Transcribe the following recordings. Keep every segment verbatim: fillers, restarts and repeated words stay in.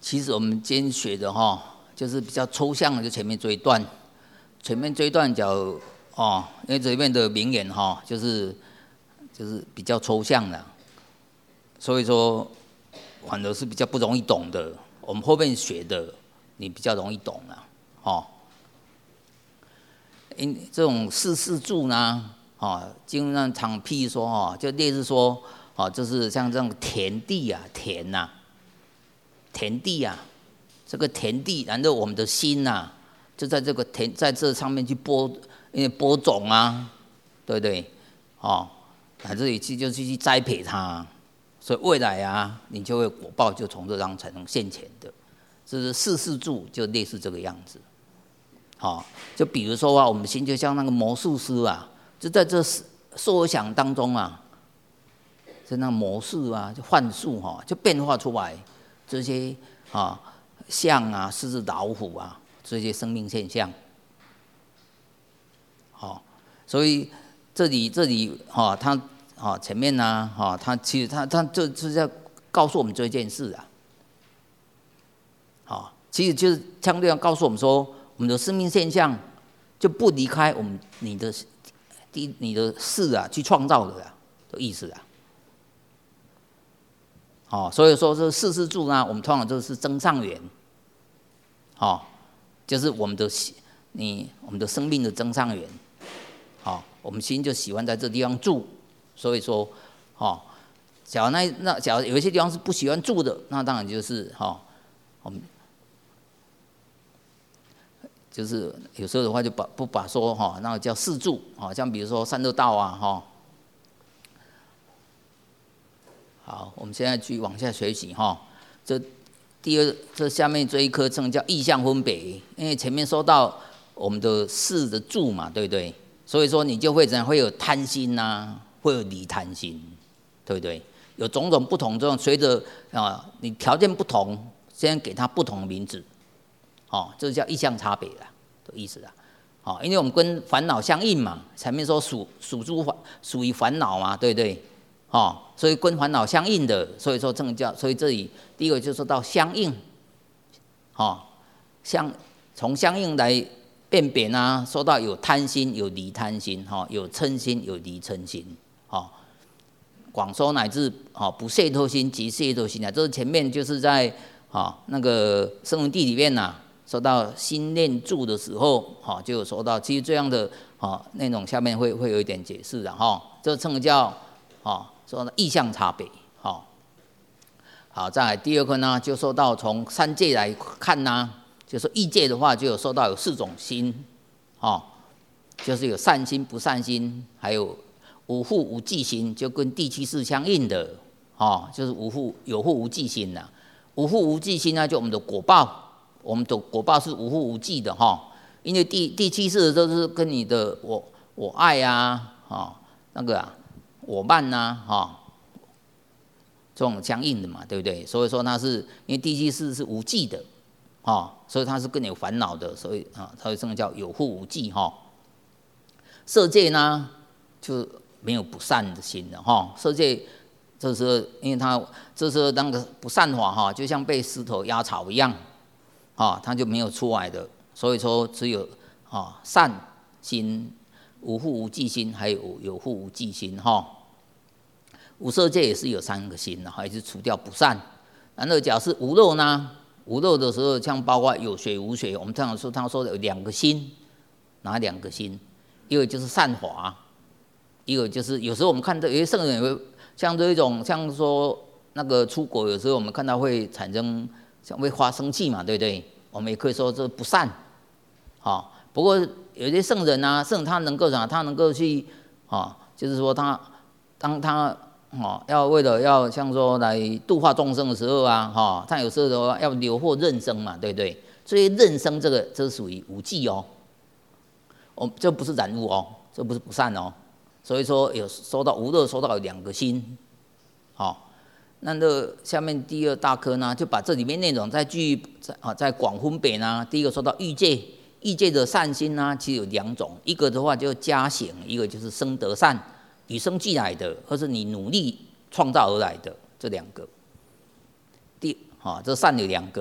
其实我们今天学的哈，就是比较抽象的，就前面这一段，前面这一段讲哦，因为这边的名言哈，就是就是比较抽象的，所以说反而是比较不容易懂的。我们后面学的，你比较容易懂了，哦。因这种四四柱呢，哦，经常常譬如说哈，就类似说，哦，就是像这种田地啊，田呐、啊，田地啊，这个田地，然后我们的心呐、啊，就在这个田，在这上面去播，因为播种啊，对不对？哦，来这里去就去栽培它，所以未来啊，你就会果报就从这张才能现前的。这是四四柱，就类似这个样子。好、哦，就比如说啊，我们心就像那个魔术师啊，就在这受想当中啊，就那魔术啊，就幻术哈，就变化出来这些啊象啊、狮子、老虎啊这些生命现象。好、哦，所以这里这里哈、哦，它啊、哦、前面呢、啊、哈、哦，它其实它它这就是在告诉我们这件事啊。好、哦，其实就是相对要告诉我们说。我们的生命现象就不离开我们你的第你的事啊，去创造的啊的意思啊。哦，所以说这四四柱呢，我们通常都是增上缘。哦，就是我们的你我们的生命的增上缘。哦，我们心就喜欢在这地方住，所以说，哦，假如那那假如有一些地方是不喜欢住的，那当然就是哈、哦，我们。就是有时候的话，就把不把说哈，那个叫四柱啊，像比如说三恶道啊哈。好，我们现在去往下学习哈。这第二，这下面这一颗称叫意象分别，因为前面说到我们的四的柱嘛，对不对？所以说你就会怎样，会有贪心呐、啊，会有离贪心，对不对？有种种不同这种，随着啊你条件不同，先给它不同的名字。哦，这叫意象差别啦的意思啦。哦，因为我们跟烦恼相应嘛，前面说属属诸烦属于烦恼嘛，对不对？哦，所以跟烦恼相应的，所以说这个叫，所以这里第一个就说到相应。哦，相从相应来辨别呢，说到有贪心，有离贪心，哈、哦，有嗔心，有离嗔心，哦，广说乃至哦不懈惰心及懈惰心啊，这是前面就是在啊、哦、那个声闻地里面呐、啊。说到心念住的时候，哈，就有说到，其实这样的啊内容下面会会有一点解释的哈。这称叫啊说意象差别，好，好，再来第二个呢，就说到从三界来看呢，就说异界的话，就有说到有四种心，哦，就是有善心、不善心，还有无覆无记心，就跟第七世相应的，哦，就是无覆有覆无记心呐。无覆无记心呢，就我们的果报。我们的果报是无覆无记的哈，因为第第七世都是跟你的我我爱呀、啊，哦，那个啊，我慢呐、啊，哈、哦，这种相应的嘛，对不对？所以说它是因为第七世是无记的，哦，所以它是更有烦恼的，所以啊，它这个叫有覆无记哈。色界呢，就没有不善的心了哈，色界这时候因为它这时候那个不善法哈，就像被石头压草一样。啊、哦，它就没有出来的，所以说只有啊、哦、善心、无覆无记心，还有有覆无记心哈、哦。无色界也是有三个心的，还是除掉不善。然后假是无漏呢？无漏的时候，像包括有学无学，我们常常说，他说有两个心，哪两个心？一个就是善法，一个就是有时候我们看到有些圣人也会像这一种，像说那个出国，有时候我们看到会产生。像会发生气嘛，对不对？我们也可以说这不善，好、哦。不过有些圣人啊，圣人他能够啥？他能够去，啊、哦，就是说他当他哦要为了要像说来度化众生的时候啊，哈、哦，他有时候的话要留或任生嘛，对不对？所以任生这个这是属于无记哦，哦，这不是染污哦，这不是不善哦。所以说有说到无乐，说到有两个心，好、哦。那这下面第二大科呢，就把这里面内容再继续再啊再广分别呢。第一个说到欲界，欲界的善心呢，其实有两种，一个的话就加行，一个就是生得善，与生俱来的，或是你努力创造而来的这两个。第啊，这善有两个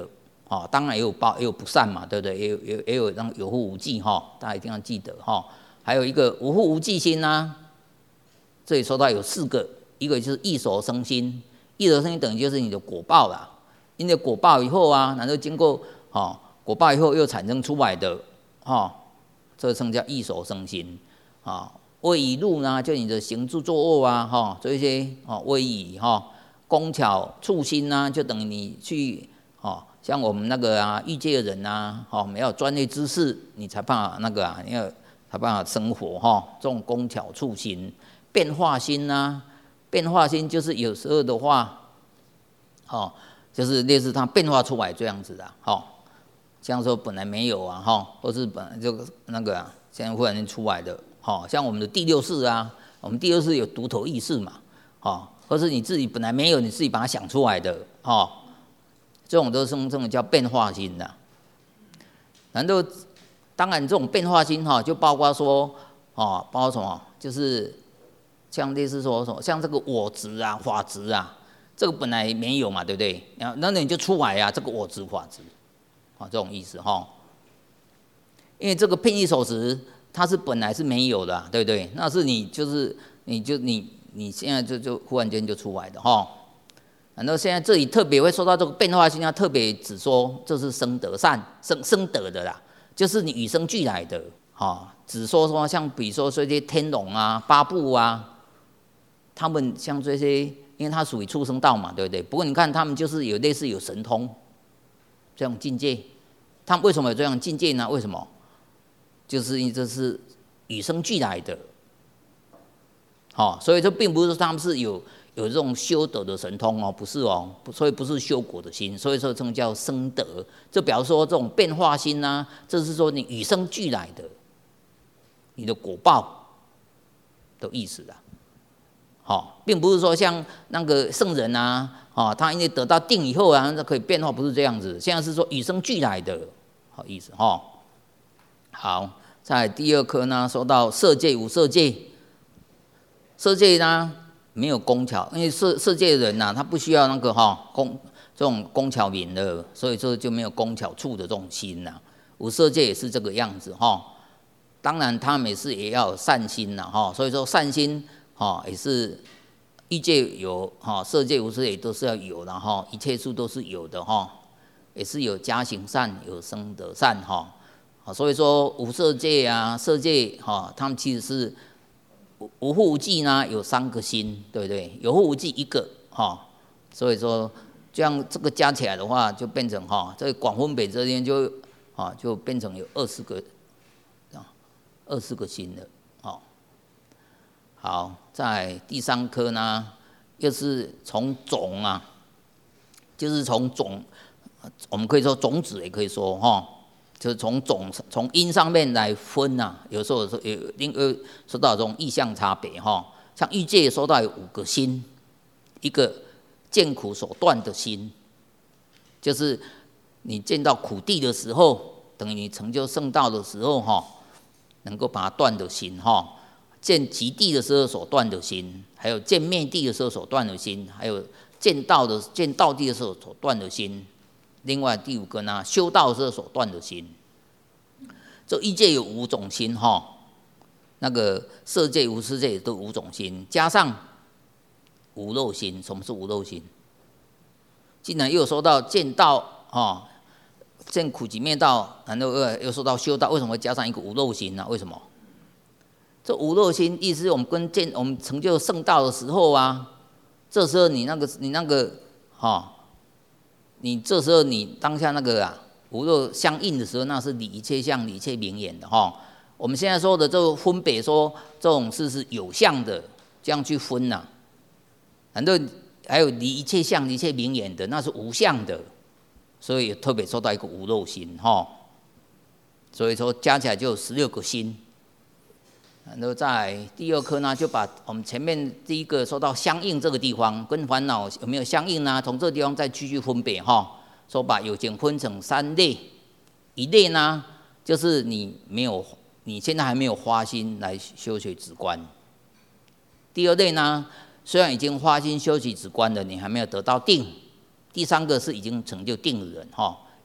哦，当然也有报，也有不善嘛，对不对？也有也也有让有护无忌哈、哦，大家一定要记得哈、哦。还有一个无护无忌心呐、啊，这里说到有四个，一个就是异熟生心，异熟生心等于就是你的果报啦。你的果报以后啊，然后经过哦果报以后又产生出来的哦，这个称叫异熟生心啊。位移路呢，就你的行住坐卧啊，哈、哦，这一些哦位移哈，工巧处心呐，就等于你去哦。像我们那个啊，欲界的人呐、啊，哦，没有专业知识，你才办法那个啊，你要才办法生活哈、哦。这种工巧处心、变化心呐、啊，变化心就是有时候的话，哦，就是类似它变化出来这样子的，哦，像说本来没有啊，哈、哦，或是本来就那个啊，现在忽然间出来的，哦，像我们的第六识啊，我们第六识有独头意识嘛，哦，或是你自己本来没有，你自己把它想出来的，哦。这种都是这种叫变化心的，然后当然这种变化心哈，就包括说哦，包括什么，就是像类似说什么，像这个我执啊、法执啊，这个本来没有嘛，对不对？然后那你就出来啊，这个我执、法执，啊，这种意思哈。因为这个片异手执，它是本来是没有的、啊，对不对？那是你就是你就你你现在就就忽然间就出来的哈。然后现在这里特别会说到这个变化心，要特别只说这是生得善生生得的啦，就是你与生俱来的，哈、哦，只说说像比如说这些天龙啊、八部啊，他们像这些，因为它属于畜生道嘛，对不对？不过你看他们就是有类似有神通这种境界，他们为什么有这样境界呢？为什么？就是因为这是与生俱来的，好、哦，所以这并不是说他们是有。有这种修德的神通哦，不是哦，所以不是修果的心，所以说这种叫生德，这表示说这种变化心呐、啊，这是说你与生俱来的，你的果报的意思啊。好、哦，并不是说像那个圣人啊，哦，他因为得到定以后啊，那可以变化，不是这样子。现在是说与生俱来的，好意思哈、哦。好，在第二课呢，说到色界无色界，色界呢。没有工巧，因为世世界的人呐、啊，他不需要那个哈、哦、工这种工巧明的，所以说就没有工巧处的这种心呐、啊。无色界也是这个样子哈、哦。当然他们也是也要有善心呐、啊、哈、哦，所以说善心哈、哦、也是欲界有哈、哦，色界无色界都是要有的哈、哦，一切处都是有的哈、哦，也是有加行善，有生得善哈、哦。所以说无色界啊、色界哈、哦，他们其实是。无护无忌呢，有三个心，对不对？有护无忌一个哈、哦，所以说这样这个加起来的话，就变成哈、哦，这个广分北这边就啊、哦，就变成有二十个啊，二十个心了，哦。好，在第三科呢，又是从种啊，就是从种，我们可以说种子，也可以说哈。哦就是从种从因上面来分呐、啊，有时候有另呃说到这种意象差别哈，像欲界说到有五个心，一个见苦所断的心，就是你见到苦地的时候，等于你成就圣道的时候哈，能够把它断的心哈，见极地的时候所断的心，还有见灭地的时候所断的心，还有见道的见道地的时候所断的心。另外第五个呢，修道时所断的心，这欲界有五种心哈，那个色界、无色界都五种心，加上无漏心。什么是无漏心？既然又说到见道哈，见苦集灭道，然后又说到修道，为什么会加上一个无漏心呢？为什么？这无漏心意思是我们跟见我们成就圣道的时候啊，这时候你那个你那个哈。你这时候你当下那个啊无漏相应的时候，那是理一切相、理一切名言的哈。我们现在说的这个分别说这种事是有相的，这样去分呐、啊。反正还有理一切相、理一切名言的，那是无相的，所以特别说到一个无漏心哈。所以说加起来就有十六个心。然后在第二课呢，就把我们前面第一个说到相应这个地方跟烦恼有没有相应呢？从这个地方再继续分别哈，说把有情分成三类，一类呢就是你没有，你现在还没有花心来修学止观；第二类呢，虽然已经花心修习止观了，你还没有得到定；第三个是已经成就定的人哈，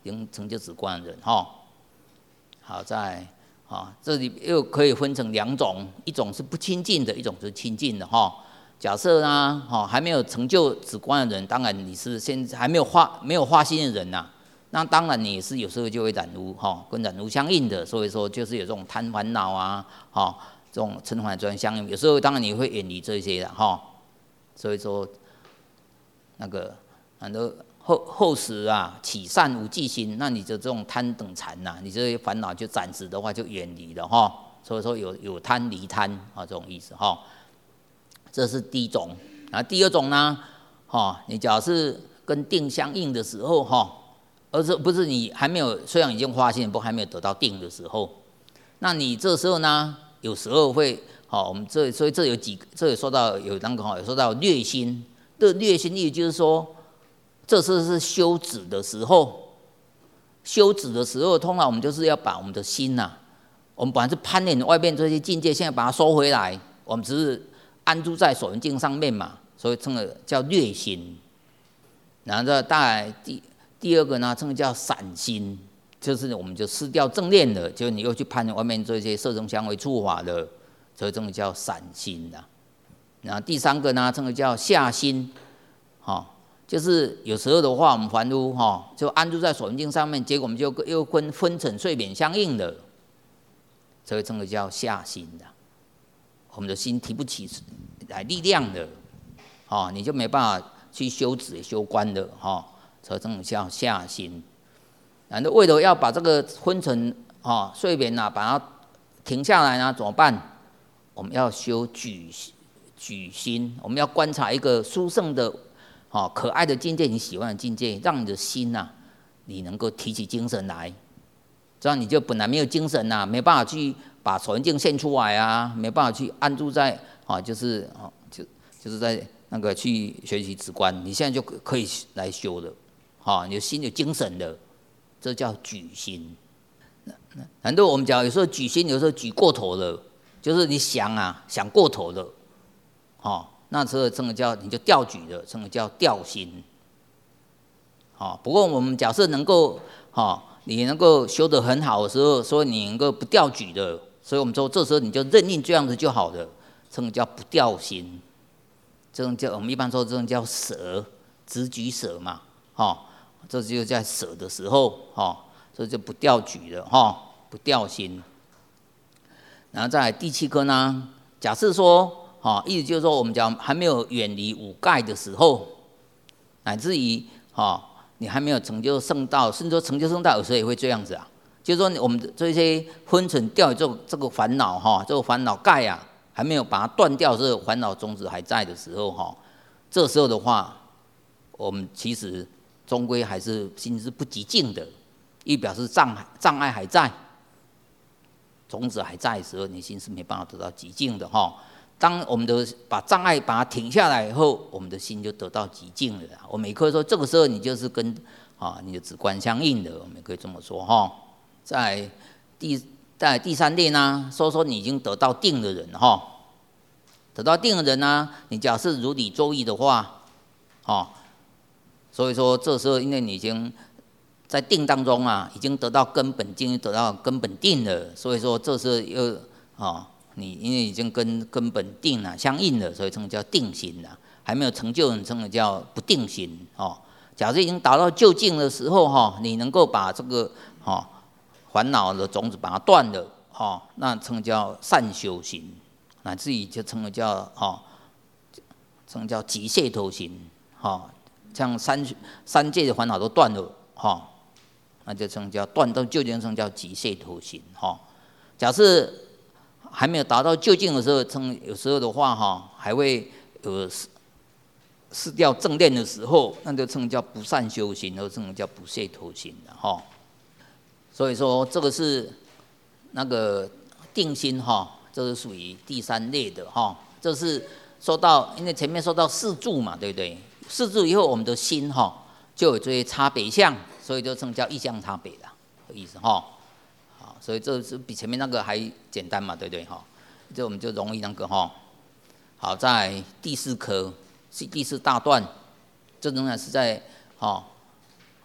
已经成就止观的人哈。好，在啊这里又可以分成两种，一种是不亲近的，一种是亲近的哈。假设呢，哈还没有成就止观的人，当然你是现在还没有化没有化心的人呐、啊，那当然你也是有时候就会染污哈，跟染污相应的，所以说就是有这种贪烦恼啊，哈这种嗔烦专相应，有时候当然你会远离这些的哈。所以说那个很多后后时啊，起善无记心，那你的这种贪等禅呐、啊，你这些烦恼就暂时的话就远离了哈。所以说有有贪离贪啊这种意思哈。这是第一种，然后第二种呢，哈，你假如是跟定相应的时候哈，而是不是你还没有虽然已经发现不还没有得到定的时候，那你这时候呢，有时候会，好，我们这所以这有几这有说到有那个哈，有说到略心，这略心意就是说，这次是修止的时候，修止的时候，通常我们就是要把我们的心呐、啊，我们本来是攀恋外面这些境界，现在把它收回来，我们只是安住在所缘境上面嘛，所以称的叫略心。然后这当然第第二个呢，称的叫散心，就是我们就失掉正念了，就你又去攀外面这些色声香味触法了，所以称的叫散心的。然后第三个呢，称的叫下心，哈，就是有时候的话，我们凡夫哈就安住在所缘境上面，结果我们就又跟昏沉睡眠相应了，所以称的叫下心的。我们的心提不起来力量的，哦，你就没办法去修止修观的，哈，所以这种叫下心。然后为了要把这个昏沉啊睡眠啊，把它停下来呢，怎么办？我们要修举举心，我们要观察一个殊胜的、哦可爱的境界，你喜欢的境界，让你的心呐、啊，你能够提起精神来，这样你就本来没有精神呐、啊，没办法去把所缘境现出来啊，没办法去安住在啊，就是啊，就就是在那个去学习止观，你现在就可以来修了，哈，你的心有精神了，这叫举心。很多我们讲有时候举心，有时候举过头了，就是你想啊想过头了，哈，那时候这个叫你就调举了，这个叫调心。好，不过我们假设能够哈，你能够修得很好的时候，所以你能够不调举的。所以我们说，这时候你就认定这样子就好了，这种叫不掉心，这种叫我们一般说这种叫舍，直举舍嘛，哈，这就在舍的时候，哈，这就不掉举了，哈，不掉心。然后再来第七颗呢，假设说，哈，意思就是说，我们讲还没有远离五盖的时候，乃至于，哈，你还没有成就圣道，甚至说成就圣道，有时候也会这样子啊。就是说，我们这些昏沉掉这个这个烦恼哈，这个烦恼盖啊，还没有把它断掉，这个烦恼种子还在的时候哈，这时候的话，我们其实终归还是心是不极静的，意表示障障碍还在，种子还在的时候，你心是没办法得到极静的哈。当我们的把障碍把它停下来以后，我们的心就得到极静了。我们也可以说，这个时候你就是跟啊你的止观相应的，我们也可以这么说哈。在第在第三列呢，说说你已经得到定的人哈，得到定的人呢，你假设如理作意的话，哦，所以说这时候因为你已经在定当中啊，已经得到根本境，得到根本定了，所以说这时候又哦，你因为已经跟根本定啊相应了，所以称叫定心了。还没有成就，你称的叫不定心哦。假设已经达到究竟的时候哈，你能够把这个哦。烦恼的种子把它断了，哦，那称叫善修行，乃至于就称为叫哦，称叫极解脱行，哦，像三三界的烦恼都断了，哦，那就称叫断到究竟，称叫极解脱行，哦。假设还没有达到究竟的时候，称有时候的话，哈，还会有失失掉正念的时候，那就称叫不善修行，或称叫不解脱行的，哈。所以说，这个是那个定心哈，这是属于第三类的哈。这是说到，因为前面说到四住嘛，对不对？四住以后，我们的心哈就有这些差别相，所以就称叫异相差别的意思哈。好，所以这是比前面那个还简单嘛，对不对哈？这我们就容易那个哈。好，在第四科是第四大段，这仍然是在哈。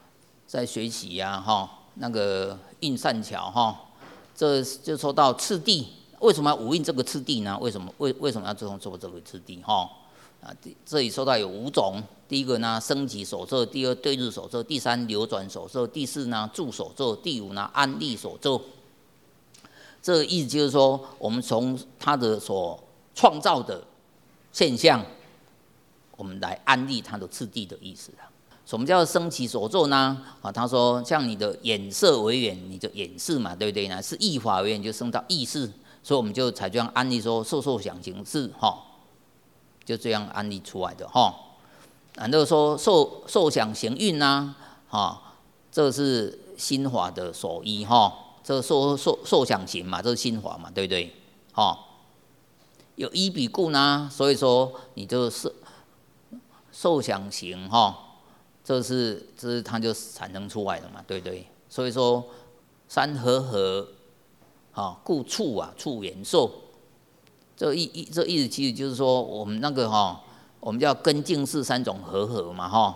在学习呀、啊，哈，那个运善巧哈，这就说到次第，为什么要五运这个次第呢？为什么为为什么要这种做这个次第哈？啊，这里说到有五种，第一个呢升级手册，第二对日手册，第三流转手册，第四呢助手册，第五呢安利手册。这个意思就是说，我们从他的所创造的现象，我们来安利它的次第的意思啊。什么叫升起所作呢？啊，他说像你的眼色为缘，你的眼识嘛，对不对呢？是意法为缘，就升到意识，所以我们就才这样安利说受受想行识哈，就这样安利出来的哈。然后说受受想行运呢，哈，这是心法的所依哈，这受受受想行嘛，这是心法嘛，对不对？哈，有依彼故呢，所以说你就是受想行哈。这是这是它就产生出来的嘛，对不对？所以说三合合，啊，故处啊处元受，这意意这意思其实就是说我们那个哈，我们叫根境是三种合合嘛哈，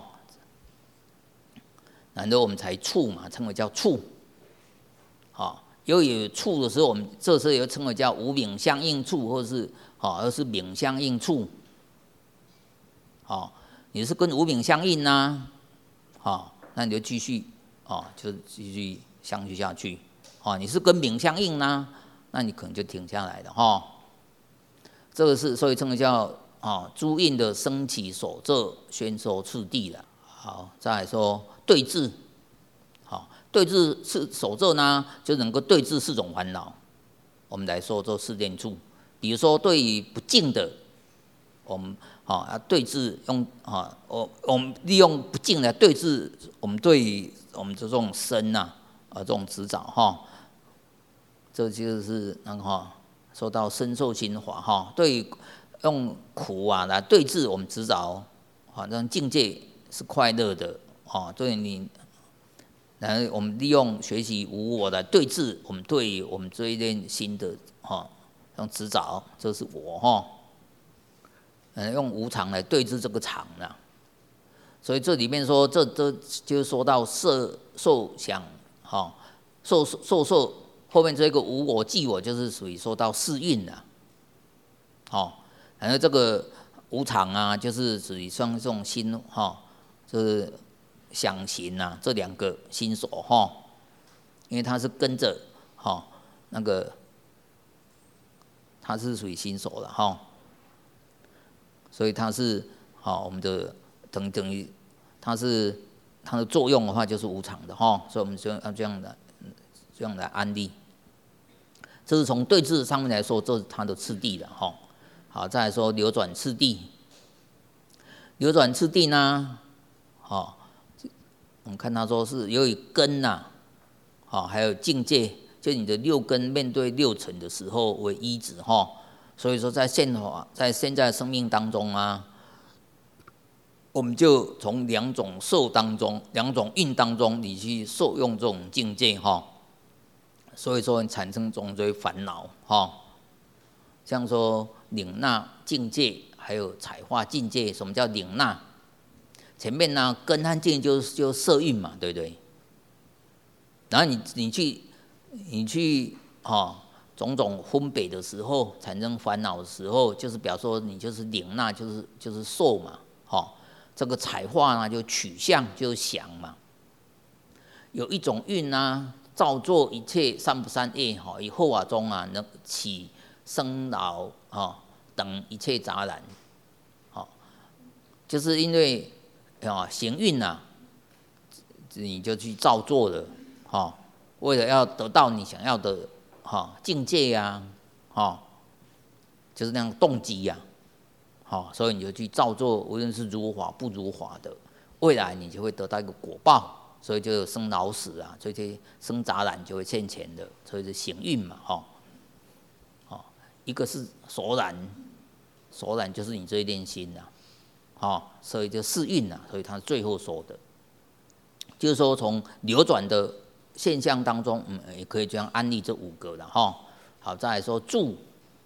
然后我们才处嘛，称为叫处，好，由于处的时候，我们这时候又称为叫无名相应处，或者是好，而是名相应处，好，你是跟无名相应呐。好，那你就继续哦，就继续相续下去。哦，你是跟名相应呢，那你可能就停下来了哈、哦。这个是所以称为叫哦诸印的升起所作宣说次第了。好，再来说对治，好，对治是所作呢，就能够对治四种烦恼。我们来说做四念处，比如说对于不净的，我们。好啊，对治用啊，我我们利用不净来对治我们对我们这种身呐啊这种执掌哈，这就是那个哈说到身受心法哈，对用苦啊来对治我们执掌，啊让境界是快乐的啊，对你，然后我们利用学习无我来对治我们对我们这一念心的哈用执掌，这是我哈。嗯，用无常来对治这个常啦，所以这里面说，这这就是说到色受想，哈，受受受后面这个无我即我，就是属于说到四蕴啦，哦，然后这个无常啊，就是属于像这种心哈，就是想行啊，这两个心所哈，因为它是跟着哈那个，它是属于心所了哈。所以它是好，我们的等等于它是它的作用的话，就是无常的哈，所以我们就要这样的这样来安利。这是从对治上面来说，这是它的次第的哈。好，再来说流转次第，流转次第呢，好，我们看他说是由于根呐，好，还有境界，就你的六根面对六尘的时候为依止哈。所以说，在现法，在现在的生命当中啊，我们就从两种受当中、两种运当中，你去受用这种境界哈。所以说，产生种种烦恼哈。像说领纳境界，还有彩化境界。什么叫领纳？前面呢，根和境就就色蕴嘛，对不对？然后你你去你去哈。种种分别的时候，产生烦恼的时候，就是表说你就是领纳，就是就是受嘛，哈，这个彩化呢就取向就是想嘛。有一种运呢，造作一切三不三业，哈，以后法中啊能起生老啊等一切杂染，好，就是因为啊行运呐，你就去造作了，哈，为了要得到你想要的。哈，境界呀、啊，哈，就是那样动机呀、啊，好，所以你就去照做，无论是如法不如法的，未来你就会得到一个果报，所以就有生老死啊，所以这生杂染就会现前的，所以是行运嘛，哈，好，一个是所染，所染就是你这一念心呐、啊，好，所以就四运呐，所以他最后说的，就是说从流转的。现象当中，嗯，也可以这样安利这五个了哈。好，再来说住，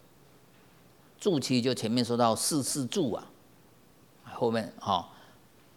住其实就前面说到四四住啊，后面哈，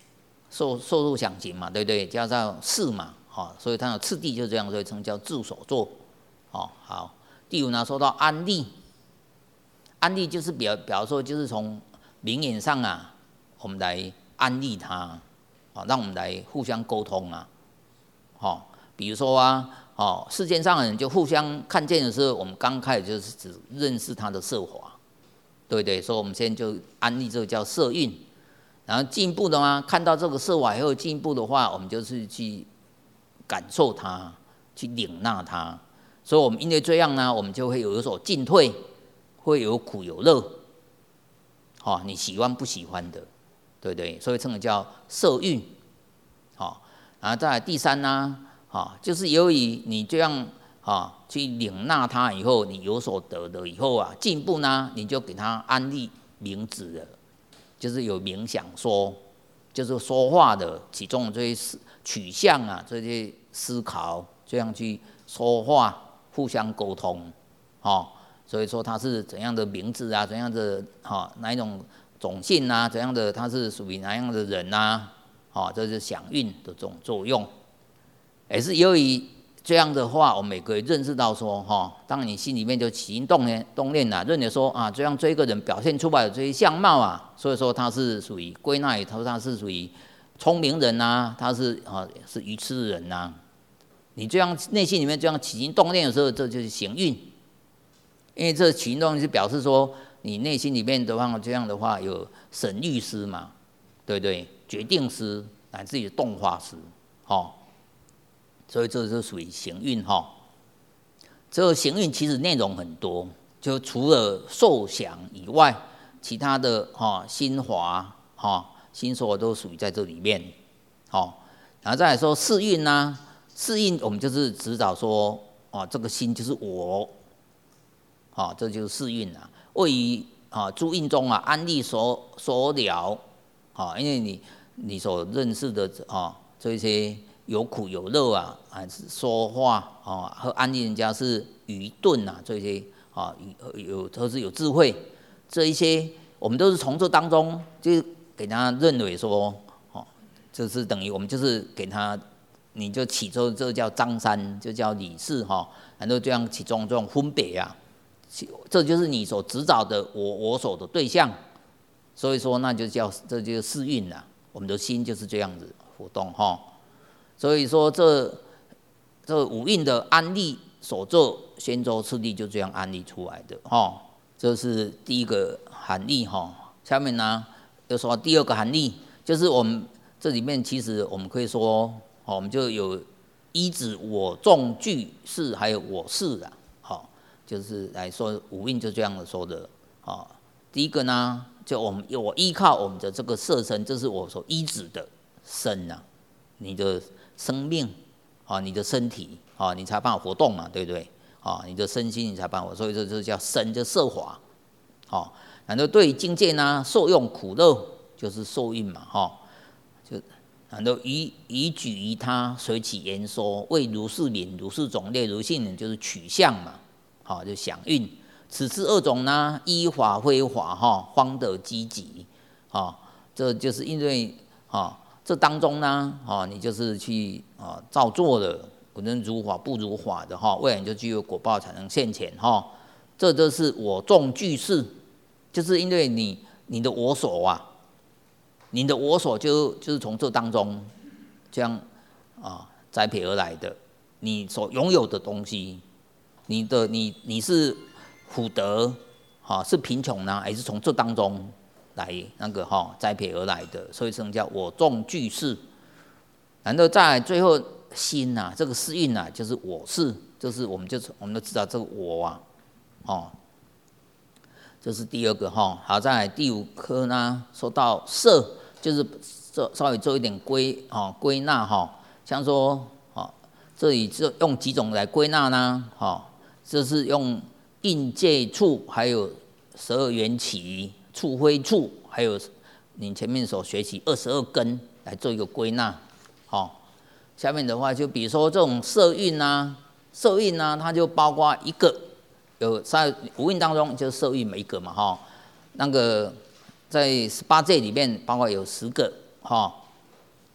受受入想行嘛，对不对？加上事嘛，哦，所以它的次第就这样，所以称叫自所作。哦，好。第五呢，说到安立，安立就是表表说就是从名言上啊，我们来安立它，哦，让我们来互相沟通啊，哦，比如说啊，哦，世间上的人就互相看见的时候，我们刚开始就是只认识他的色华，对不对？所以我们现在就安立这个叫色蕴，然后进一步的话，看到这个色华以后进一步的话，我们就是去感受它，去领纳它。所以我们因为这样呢，我们就会有所进退，会有苦有乐，哦，你喜欢不喜欢的，对不对？所以称为叫色蕴，哦，然后再来第三呢，啊，就是由于你这样啊去领纳它以后，你有所得了以后啊，进一步呢，你就给它安立名字了，就是有冥想说，就是说话的其中的这些取向啊，这些思考，这样去说话。互相沟通，哦，所以说它是怎样的名字啊，怎样的哈、哦、哪一种种姓啊，怎样的它是属于哪样的人啊，哦，这是响应的这种作用，也是由于这样的话，我们也可以认识到说，哈、哦，当你心里面就起心动念动念啊，认为说啊，这样这一个人表现出来的这些相貌啊，所以说他是属于归纳，他说他是属于聪明人呐、啊，他是啊是愚痴人呐、啊。你这样内心里面这样起心动念的时候，这就是行运，因为这起心动念是表示说你内心里面的话，这样的话有审律师嘛，对不对？决定师乃至于动画师，哦，所以这就属于行运哈。这个行运其实内容很多，就除了受想以外，其他的哈心华哈心所都属于在这里面，哦，然后再来说四运呢。四蕴我们就是指导说，哦，这个心就是我，哦，这就是四蕴啊。位于啊诸蕴中啊，安立所所了，啊，因为你你所认识的啊这些有苦有乐啊，还是说话啊和安立人家是愚钝啊，这些啊有都是有智慧，这一些我们都是从这当中就给他认为说，哦，就是等于我们就是给他。你就起这这叫张三，就叫李四哈，然后这样其中这种分别啊，这就是你所指导的我我所的对象，所以说那就叫这就是四蕴啦。我们的心就是这样子活动哈，所以说这这五蕴的安立所作仙州次第就这样安立出来的哈，这是第一个含义哈。下面呢又说第二个含义，就是我们这里面其实我们可以说。我们就有依止我众俱是，还有我是啦，好，就是来说五蕴就这样的说的。好，第一个呢，就我们我依靠我们的这个色身，这是我所依止的身呐、啊，你的生命啊，你的身体啊，你才办法活动嘛，对不对？啊，你的身心你才办法，所以这就叫身，就色华。好，然后对境界呢，受用苦乐就是受蕴嘛，哈，就。然后以以举于他，随其言说，为如是名，如是种类，如性人就是取向嘛，好，就响应。此次二种呢，依法非法哈，方得积极，啊，这就是因为啊，这当中呢，啊，你就是去啊照做的，无论如法不如法的哈，未来你就具有果报才能现前哈，这都是我众俱是，就是因为你你的我所啊。你的我所就就是从这当中这样啊栽培而来的，你所拥有的东西，你的你你是福德哈、啊、是贫穷呢，还是从这当中来那个哈、啊、栽培而来的？所以称叫我众俱是。然后再来最后心呐、啊，这个四蕴呐，就是我是，就是我们就我们都知道这个我啊，哦。这是第二个哈，好，再来第五科呢，说到色，就是做稍微做一点归哦归纳哈，像说哦，这里就用几种来归纳呢？哈，这是用应界处，还有十二缘起、处非处，还有你前面所学习二十二根来做一个归纳。好，下面的话就比如说这种色蕴呐，色蕴呐，它就包括一个。有在五蕴当中，就是色蕴每一个嘛，哈，那个在十八界里面，包括有十个，哈，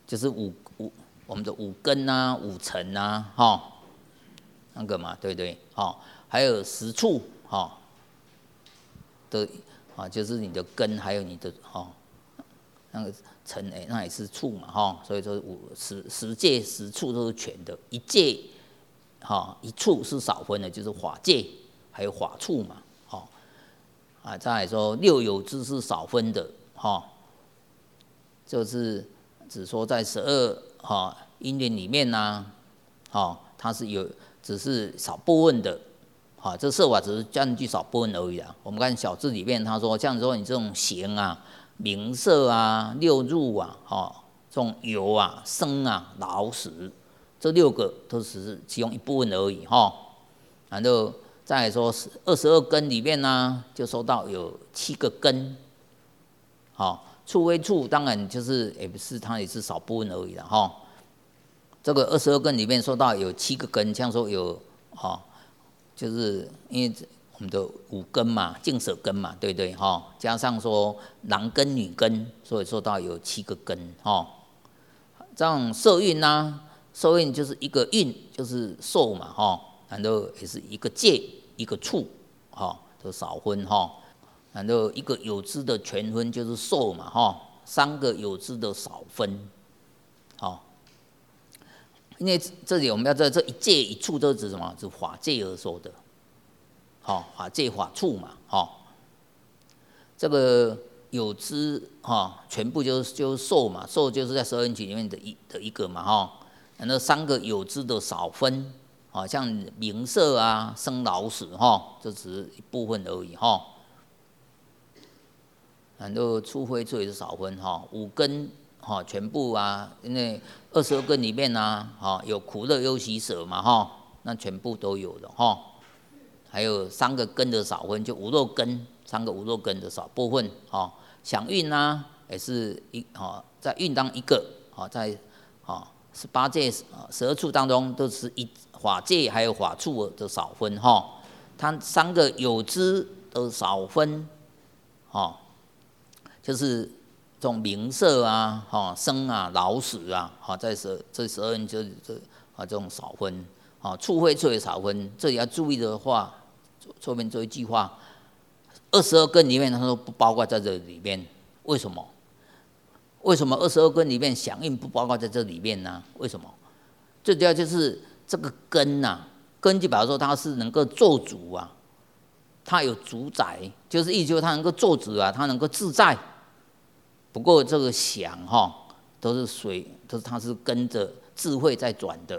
就是五五我们的五根啊、五尘啊，哈，那个嘛，对不对？哈，还有十处，哈的啊，就是你的根，还有你的哈那个尘诶，那也是处嘛，哈，所以说五十十界十处都是全的，一界哈一处是少分的，就是法界还有法处嘛，哈啊，再来说六有支是少分的，哈，就是只说在十二哈因缘里面呢、啊，哦，它是有只是少部分的，好，这色法只是占据少部分而已啦。我们看小字里面，他说像说你这种形啊、名色啊、六入啊、哦，这种有啊、生啊、老死，这六个都只是其中一部分而已哈、哦。然后再来说二十二根里面呢，就说到有七个根，好、哦，处非处当然就是也不是它也是少部分而已啦哈、哦。这个二十二根里面说到有七个根，像说有哈。哦，就是因为我们的五根嘛，净舍根嘛，对不对？哈，加上说男根、女根，所以说到有七个根哈。这样受孕呢，受孕就是一个孕，就是受嘛哈，然后也是一个界，一个处，哈，都少分哈。然后一个有支的全分就是受嘛哈，三个有支的少分，好。因为这里我们要知道，这一界一处都指什么？是法界而说的，好、哦，法界法处嘛，好、哦，这个有支哈、哦，全部就是就是受嘛，受就是在十二因缘里面的一的一个嘛，哈、哦，然后三个有支的少分，好、哦、像名色啊、生老死哈、哦，这只是一部分而已哈、哦，然后处非处也是少分哈、哦，五根。哈、哦，全部啊，因为二十二根里面呢、啊，哈、哦，有苦乐忧喜舍嘛，哈、哦，那全部都有的哈、哦。还有三个根的少分，就无漏根，三个无漏根的少部分，哈、哦。想运呢、啊，也是一哈、哦，在运当一个，哈、哦，在哈十八界十二处当中，都是一法界还有法处的少分哈、哦。它三个有支的少分，哈、哦，就是。这种名色啊，哈生啊、老死啊，哈在十这十二因就这啊这种少分，啊处非处也少分。这里要注意的话，后面这一句话，二十二根里面他说不包括在这里面，为什么？为什么二十二根里面响应不包括在这里面呢？为什么？最主要就是这个根呐、啊，根就表示说它是能够做主啊，它有主宰，就是意思就是它能够做主啊，它能够自在。不过这个想哈，都是随，都是它是跟着智慧在转的，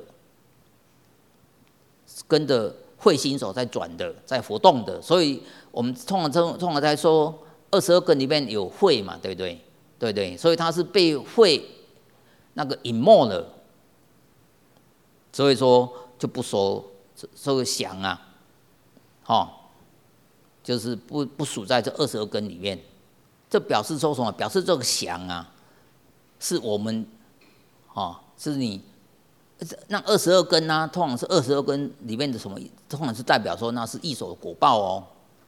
跟着慧心所在转的，在活动的。所以我们通常通通常在说二十二根里面有慧嘛，对不对？对不对？所以它是被慧那个隐没了，所以说就不说这个想啊，哈，就是不不属在这二十二根里面。这表示说什么？表示这个想啊，是我们，哦，是你那二十二根呢、啊？通常是二十二根里面的什么？通常是代表说那是异手的果报哦。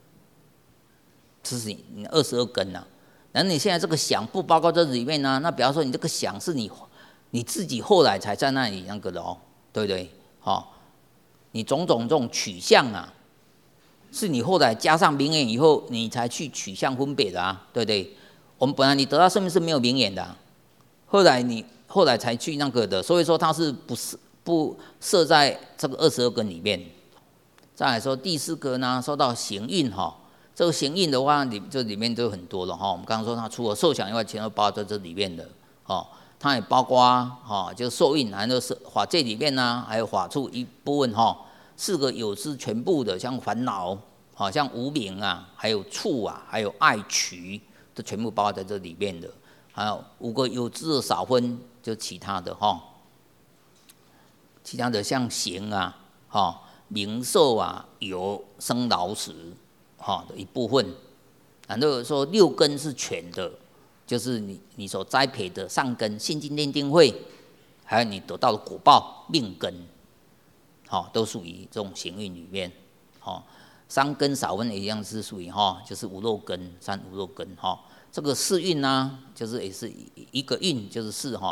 这是你你二十二根呐、啊。然后你现在这个想不包括这里面呢、啊？那比方说你这个想是你你自己后来才在那里那个的哦，对不对？好、哦，你种种这种取向啊。是你后来加上名言以后，你才去取向分别的啊，对不对？我们本来你得到生命是没有名言的、啊，后来你后来才去那个的，所以说它是不是不设在这个二十二根里面。再来说第四个呢，说到行运哈，这个行运的话，里这里面都有很多了哈。我们刚刚说它除了受想以外，全都包在这里面的哦，它也包括哈，就受运，还有是法界里面呢，还有法处一部分哈。四个有支全部的，像烦恼，好像无明啊，还有处啊，还有爱取，都全部包括在这里面的。还有五个有支的少分，就其他的哈，其他的像行啊，哈名受啊，有生老死，哈的一部分。然后说六根是全的，就是你你所栽培的上根、心经、念定慧，还有你得到的果报命根。好、哦，都属于这种行运里面，好、哦，三根少分一样是属于哈、哦，就是无漏根，三无漏根哈、哦。这个四运呢，就是也是一个运，就是四哈、哦，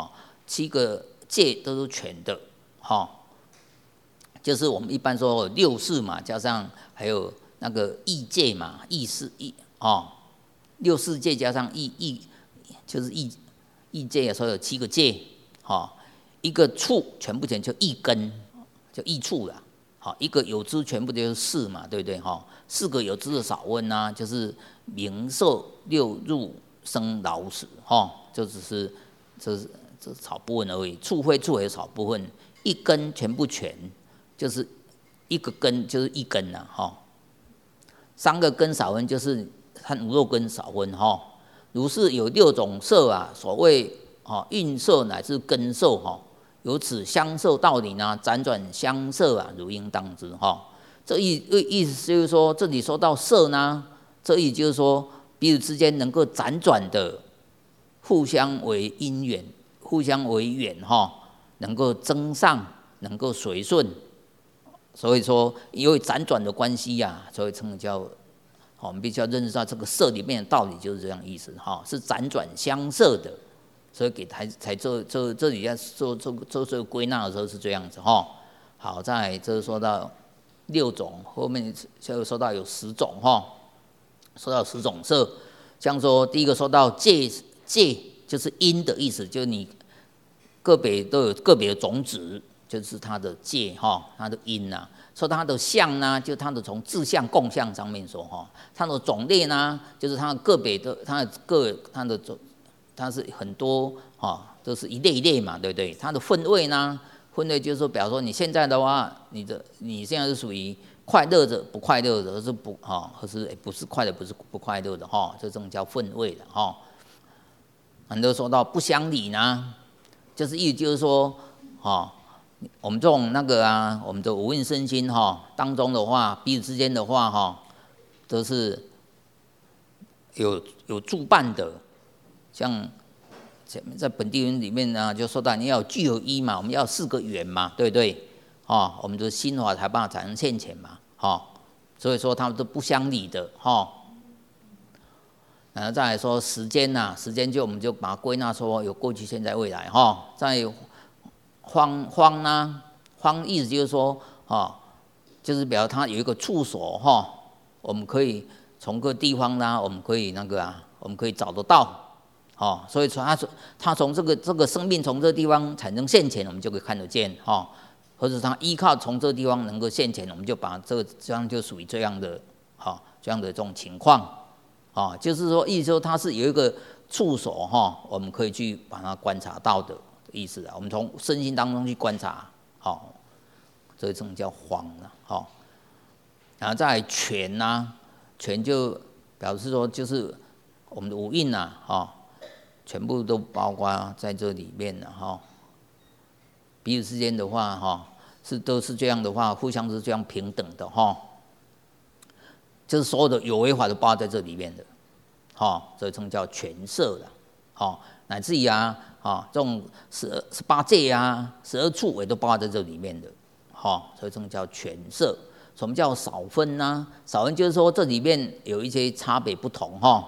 七个界都是全的，哈，就是我们一般说六识嘛，加上还有那个意界嘛，意识意哦，六识界加上意意就是意意界，所以有七个界，哈，一个处全部全就一根，就一处了。好，一个有支全部就是四嘛，对不对？哈，四个有支的少分啊，就是名受六入生老死，哈，就只是这是这是少部分而已。处非处也少部分，一根全部全，就是一个根就是一根呐，哈。三个根少分就是和无漏根少分，哈。如是有六种色啊，所谓哈蕴色乃至根受，哈。由此相受道理呢，辗转相摄啊，如应当知哈。这意意思就是说，这里说到色呢，这意就是说彼此之间能够辗转的互相为因缘，互相为缘哈，能够增上，能够随顺。所以说，因为辗转的关系呀、啊，所以称叫我们必须要认识到这个色里面的道理就是这样意思哈，是辗转相摄的。所以给才才做做这里在做做做这个归纳的时候是这样子哈。好，再来这是说到六种，后面就说到有十种哈，说到十种色。像说第一个说到界界就是因的意思，就是你个别都有个别的种子，就是它的界哈，它的因呐。说它的相呢，就是它的从自相共相上面说哈，它的种类呢，就是它个别的它的个它的种。它是很多哦，都是一类一类嘛，对不对？它的分位呢，分位就是说，比方说你现在的话，你的你现在是属于快乐的、不快乐的，或是不哈，或是不是快乐，不是不快乐的哈，这种叫分位的哈。很多说到不相离呢，就是意思就是说，哈，我们这种那个啊，我们的五蕴身心哈当中的话，彼此之间的话哈，都是有有助伴的。像前面在本地文里面呢，就说到你要具有一嘛，我们要四个缘嘛，对不对？哦，我们的心法才办法才能现前嘛，哦，所以说他们都不相离的，哈。然后再来说时间呐、啊，时间就我们就把它归纳说有过去、现在、未来，哈。在方方呢，方意思就是说，哦，就是表示它有一个处所，哈，我们可以从个地方呢，我们可以那个啊，我们可以找得到。哦，所以说他他从这个这个生命从这个地方产生现前，我们就可以看得见哈、哦，或者他依靠从这个地方能够现前，我们就把这个这样就属于这样的哈、哦、这样的这种情况啊、哦，就是说意思说它是有一个处所哈、哦，我们可以去把它观察到的意思啊，我们从身心当中去观察，好、哦，这种叫荒了，好、哦，然后再来全呐、啊，全就表示说就是我们的五蕴呐，哈、哦。全部都包括在这里面了哈。彼此之间的话哈，是都是这样的话，互相是这样平等的哈。就是所有的有为法都包在这里面的，哈，这称叫全摄了，哈，乃至于啊，哈，这种十二十八界啊，十二处也都包在这里面的，哈，所以称叫全摄。什么叫少分呢？少分就是说这里面有一些差别不同哈。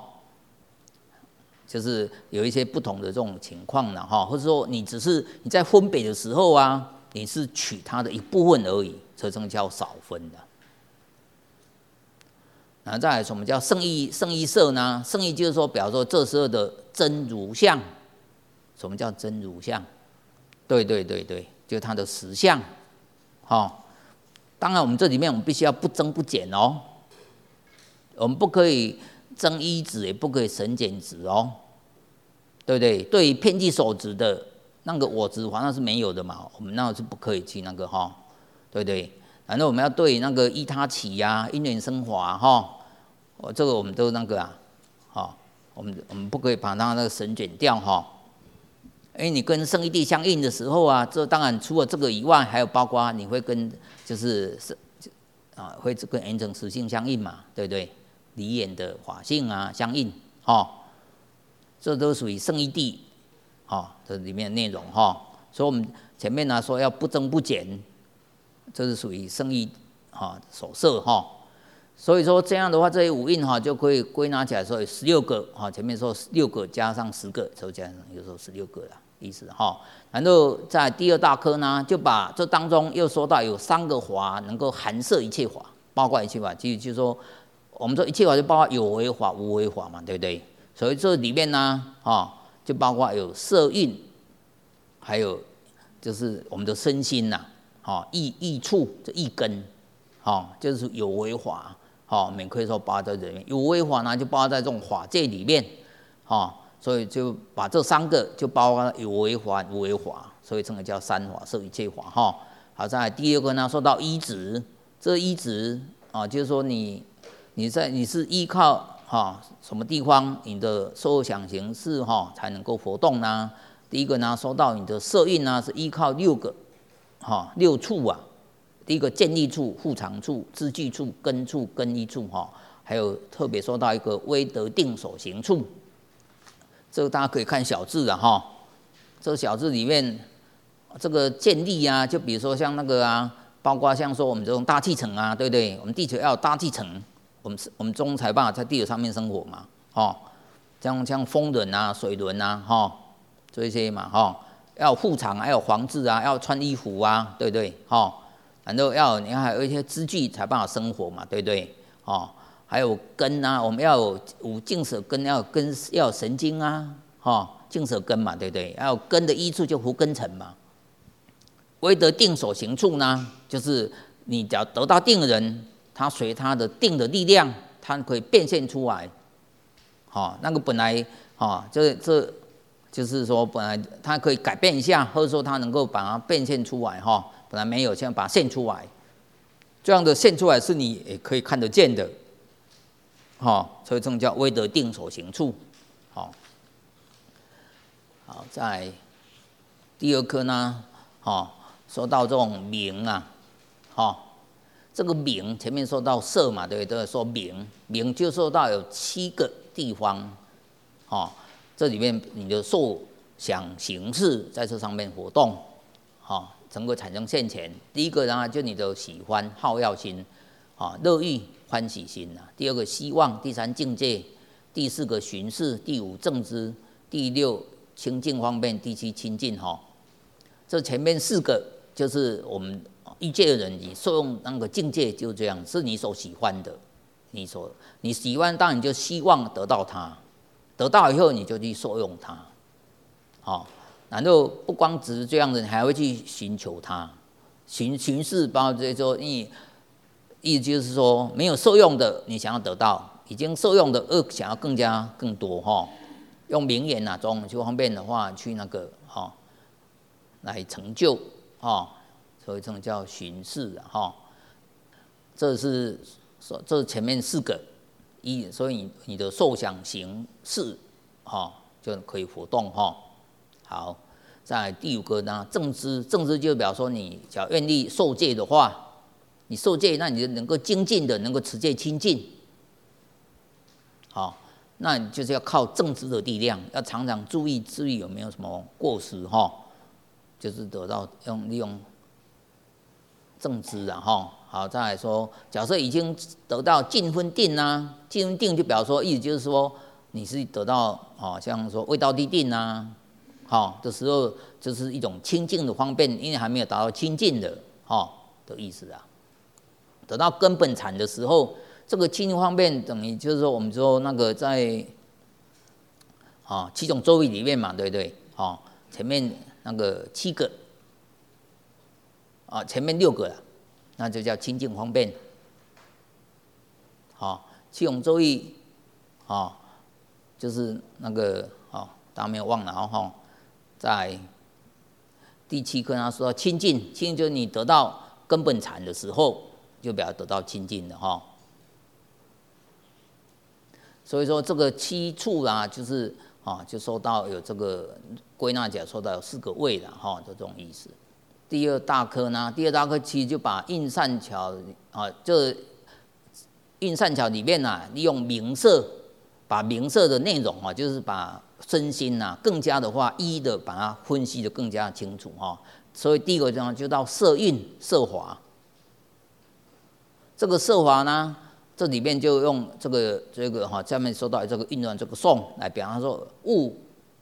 就是有一些不同的这种情况了哈，或者说你只是你在分别的时候啊，你是取它的一部分而已，这称叫少分的。然后再来什么叫圣意圣意色呢？圣意就是说，比方说这时候的真如相。什么叫真如相？对对对对，就是它的实相。哦，当然我们这里面我们必须要不增不减哦，我们不可以增一值，也不可以省减值哦，对不对？对于遍计所执的那个我执，反正是没有的嘛，我们那是不可以去那个哈，对不对？反正我们要对那个依他起呀、因缘生华哈，哦，这个我们都那个啊，哈，我们我们不可以把它那个省减掉哈。因为你跟圣义谛相应的时候啊，这当然除了这个以外，还有包括你会跟就是是啊，会跟缘成实性相应嘛，对不对？离眼的法性啊相应，哈、哦，这都属于圣义谛，哈、哦，这里面的内容哈、哦。所以我们前面呢说要不增不减，这是属于圣义哈所摄哈。所以说这样的话，这些五蕴哈就可以归纳起来说有十六个哈。前面说六个加上十个，所以加上有时候十六个了意思哈。然后在第二大科呢，就把这当中又说到有三个法能够含摄一切法，包括一切法，就就是说我们说一切法就包括有为法、无为法嘛，对不对？所以这里面呢，啊，就包括有色蕴，还有就是我们的身心呐，啊，意意处这意根，啊，就是有为法，啊，我们可以说包在里面。有为法呢，就包在这种法界里面，啊，所以就把这三个就包括有为法、无为法，所以称为叫三法摄一切法，哈。好，再来第二个呢，说到依止，这依止啊，就是说你你在你是依靠。哈，什么地方你的受想行识哈才能够活动呢？第一个呢，说到你的色蕴呢，是依靠六个哈六处啊。第一个见立处、护常处、知具处、根处、根依处哈，还有特别说到一个威德定所行处。这个大家可以看小字啊哈，这个小字里面这个见立啊，就比如说像那个啊，包括像说我们这种大气层啊，对不对？我们地球要有大气层。我们我们中才办法在地球上面生活嘛，哦，像像风轮啊、水轮啊，哈、哦，这些嘛，哈、哦，要有护场，还有防治啊，要穿衣服啊，对不对？哈、哦，然后要你看还有一些支具才办法生活嘛，对不对？哦，还有根啊，我们要有五净舍根，要有根，要有神经啊，哈、哦，净舍根嘛，对不对？要有根的依处就胡根尘嘛。唯得定所行处呢，就是你只要得到定的人。它随它的定的力量，它可以变现出来。好、哦，那个本来，哦，这这就是说，本来它可以改变一下，或者说它能够把它变现出来，哈、哦，本来没有，现在把它现出来。这样的现出来是你也可以看得见的，哈、哦，所以这种叫唯得定所行处。好、哦，好，在第二课呢，哦，说到这种名啊，哦。这个名前面说到色嘛，对不对？说名，名就说到有七个地方，哦，这里面你的受想行识在这上面活动，哦，能够产生现前。第一个呢，就你的喜欢好要心，啊、哦，乐欲欢喜心啊。第二个希望，第三境界，第四个寻视，第五正知，第六清净方便，第七清净哈、哦。这前面四个就是我们。欲界的人，你受用那个境界就这样，是你所喜欢的，你所你喜欢，当然你就希望得到它，得到以后你就去受用它，好、哦，然后不光只是这样子，你还会去寻求它，寻寻视，包括说你意思就是说，没有受用的你想要得到，已经受用的又想要更加更多哈、哦，用名言啊中就方便的话去那个哈、哦、来成就哈。哦，所以这种叫寻视啊，哈，这是说这前面四个一，所以你你的受想行识，哈，就可以活动哈。好，在第五个呢，正知，正知就表示说你只要愿意受戒的话，你受戒，那你就能够精进的，能够持戒清净，好，那你就是要靠正知的力量，要常常注意注意有没有什么过失哈，就是得到用利用。正知啊，哈，好，再来说，假设已经得到尽分定啊，尽分定就表示说，意思就是说，你是得到哦，像说未到地定啊，好的时候，就是一种清净的方便，因为还没有达到清净的，哈的意思啊。得到根本禅的时候，这个清净方便等于就是说，我们说那个在啊七种咒语里面嘛，对不对？哦，前面那个七个。啊，前面六个了，那就叫清净方便。好、哦，七种咒语，哦，就是那个哦，大家没有忘了哈、哦，在第七课他说清净，清净就是你得到根本禅的时候，就表示得到清净的哈、哦。所以说这个七处啊，就是啊、哦，就说到有这个归纳起来说到有四个位的哈、哦，就这种意思。第二大科呢，第二大科其实就把印善巧啊，这印善巧里面啊，利用名色，把名色的内容啊，就是把身心啊，更加的话一的把它分析的更加清楚哈。所以第一个呢，就到色蕴色华，这个色华呢，这里面就用这个这个哈，下面说到这个运转这个颂来表达说物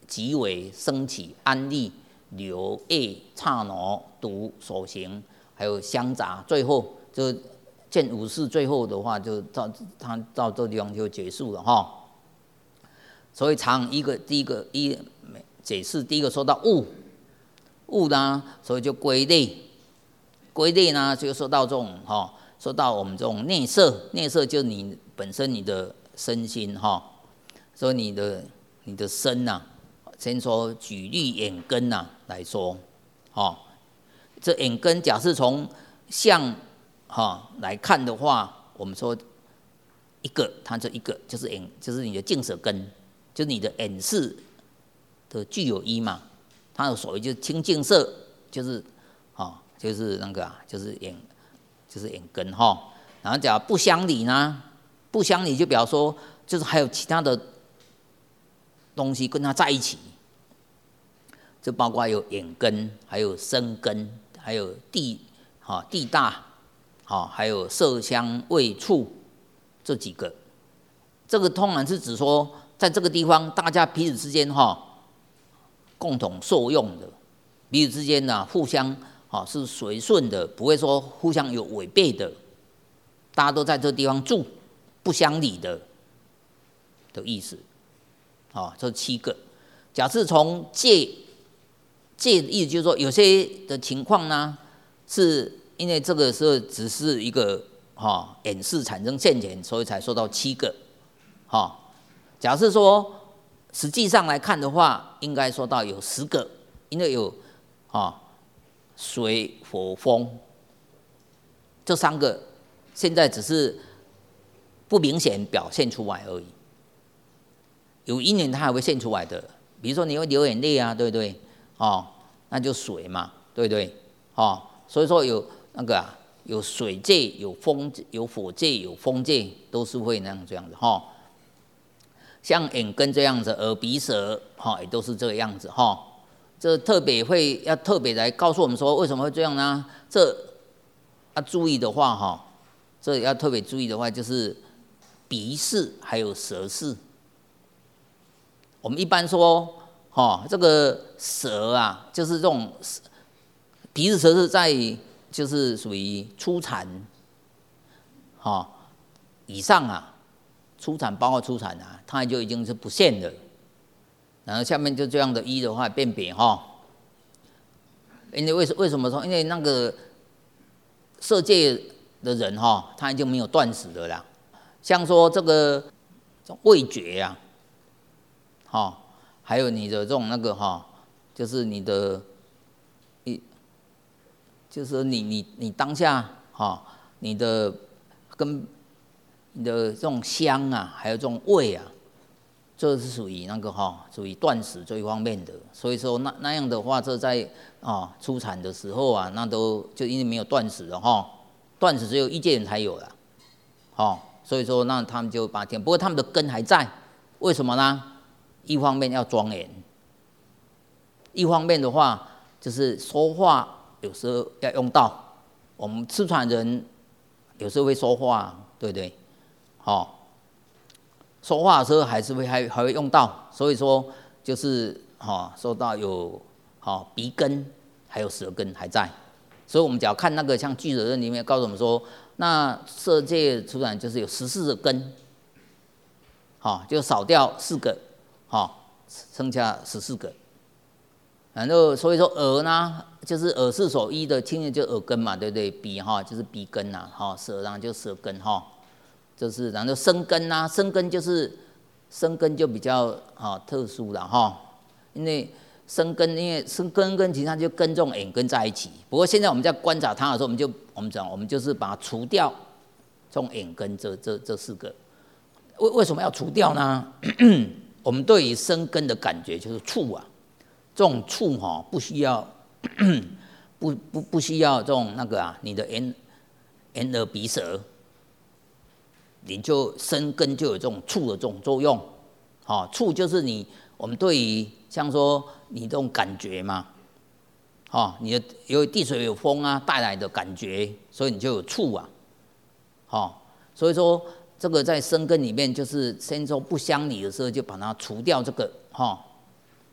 即为生起安利流液刹挪毒所行，还有相杂，最后就见五事，最后的话就到他到这地方就结束了哈。所以常一个第一个一解释，第一个说到物，物呢，所以就归类，归类呢就说到这种哈，说到我们这种内色，内色就是你本身你的身心哈，所以你的你的身呐、啊，先说举例眼根呐、啊、来说，哈，这眼根假设从相哈来看的话，我们说一个，它这一个就是眼，就是你的净色根。就是你的眼视的具有一嘛，它的所谓就是清净色，就是哦，就是那个啊，就是眼，就是眼根哈、哦。然后讲不相离呢，不相离就表示说，就是还有其他的东西跟它在一起，就包括有眼根，还有身根，还有地哈、哦、地大，好、哦，还有色香味触这几个。这个通常是指说。在这个地方，大家彼此之间哈，共同受用的，彼此之间呢，互相哈是随顺的，不会说互相有违背的，大家都在这个地方住，不相离的的意思。啊，这七个。假设从戒戒的意思就是说，有些的情况呢，是因为这个时候只是一个哈眼视产生现前，所以才说到七个，哈。假设说，实际上来看的话，应该说到有十个，因为有啊水、火、风这三个，现在只是不明显表现出来而已。有因缘它还会现出来的，比如说你会流眼泪啊，对不对？哦，那就水嘛，对不对？哦，所以说有那个啊，有水界、有风、有火界、有风界，都是会那样这样子哈。哦像眼根这样子，耳鼻舌哈也都是这个样子哈。这特别会要特别来告诉我们说为什么会这样呢？这要注意的话哈，这要特别注意的话就是鼻视还有舌视。我们一般说哈，这个舌啊，就是这种鼻子舌是在就是属于初禅哈以上啊。初禅包括初禅啊，它就已经是不现了。然后下面就这样的一的话辨别哈，因为为什为什么说？因为那个色界的人哈，他已经没有断食的啦。像说这个味觉呀、啊，哈，还有你的这种那个哈，就是你的一，就是你你你当下哈，你的跟你的这种香啊，还有这种味啊，这是属于那个哈，属于断食这一方面的。所以说那那样的话，这在啊出产的时候啊，那都就因为没有断食了哈，断食只有一界人才有了，哈，所以说那他们就把天，不过他们的根还在，为什么呢？一方面要庄严，一方面的话就是说话有时候要用到，我们吃传人有时候会说话，对不对？好、哦，说话的时候还是会还还会用到，所以说就是哈、哦，说到有好、哦、鼻根还有舌根还在，所以我们只要看那个像俱舍论里面告诉我们说，那色界出来就是有十四个根，好、哦，就少掉四个，好、哦，剩下十四个。然后所以说耳呢，就是耳是所依的，听的就耳根嘛，对不对？鼻哈、哦、就是鼻根呐，哈、哦，舌呢就舌根哈。哦就是然后生根啊，生根就是生根就比较啊、哦、特殊了哈、哦，因为生根，因为生根跟其实它就跟这种眼根在一起。不过现在我们在观察它的时候，我们就我们讲，我们就是把它除掉这种眼根这这这四个。为为什么要除掉呢？我们对于生根的感觉就是触啊，这种触哈、哦、不需要不不不需要这种那个啊，你的眼眼耳鼻舌。你就生根就有这种触的这种作用，好、哦，触就是你我们对于像说你这种感觉嘛，好、哦，你的有地水有风啊带来的感觉，所以你就有触啊，好、哦，所以说这个在生根里面就是先说不相离的时候就把它除掉这个哈、哦，